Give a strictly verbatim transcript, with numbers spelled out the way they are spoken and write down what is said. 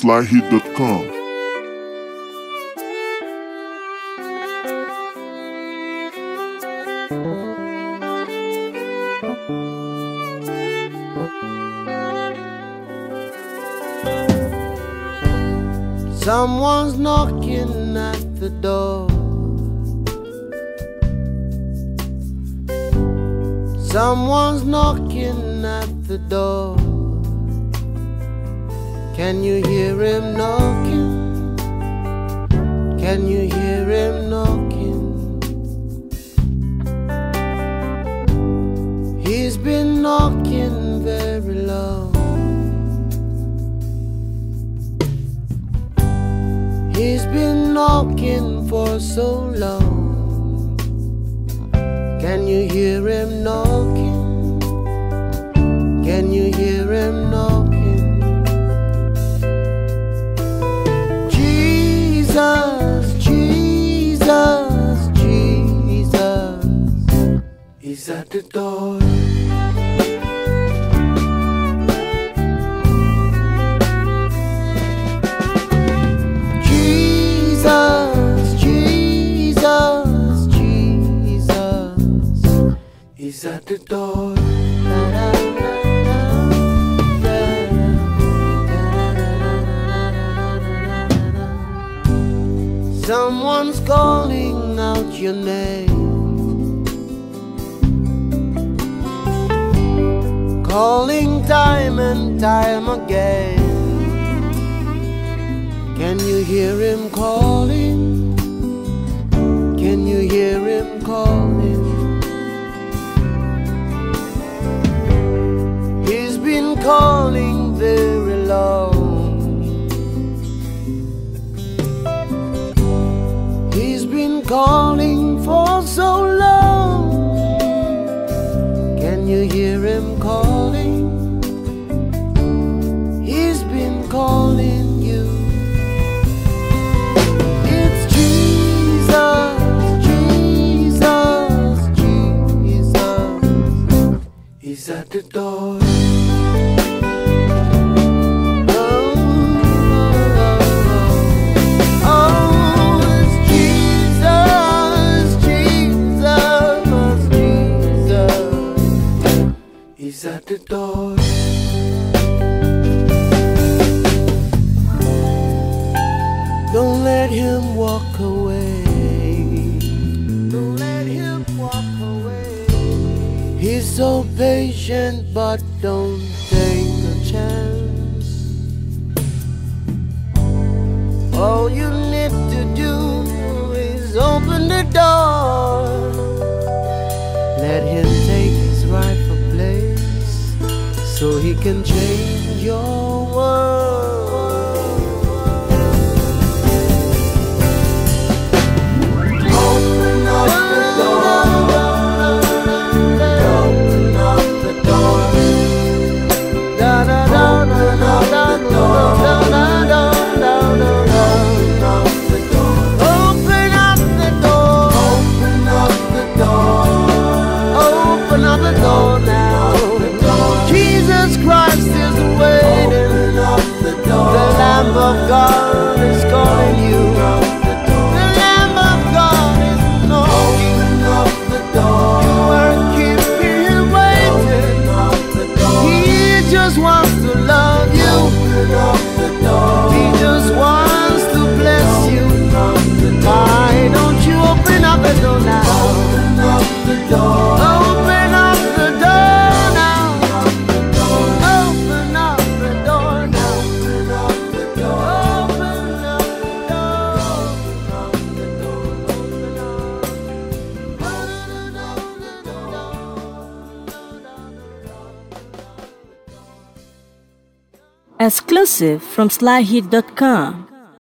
sly heat dot com. Someone's knocking at the door. Someone's knocking at the door. Can you hear him knocking? Can you hear him knocking? He's been knocking very long. He's been knocking for so long. Can you hear him knocking? Can you hear him knocking? Jesus, Jesus, Jesus, he's at the door. Jesus, Jesus, Jesus, he's at the door. Someone's calling out your name, calling time and time again. Can you hear him calling? Can you hear him calling? He's been calling very long. He's been calling for so long. Can you hear him calling? He's been calling you. It's Jesus, Jesus, Jesus, he's at the door. He's at the door. Don't let him walk away. Don't let him walk away. He's so patient, but don't take a chance. All you need to do is open the door. Let him take his rightful place, so he can change your world. Open up the door. Open up the door. Da da da da da da da da da da da. Open up the door. Open up the door. Open up the door now. Jesus Christ is waiting. The Lamb of God is calling you. The Lamb of God is knocking. You are keeping him waiting. He just wants to love you. He just wants to bless you. Why don't you open up the door now? Open up the door. Open up the door now. Open up the door now. Open up the door. Open up the door. Exclusive from sly heat dot com.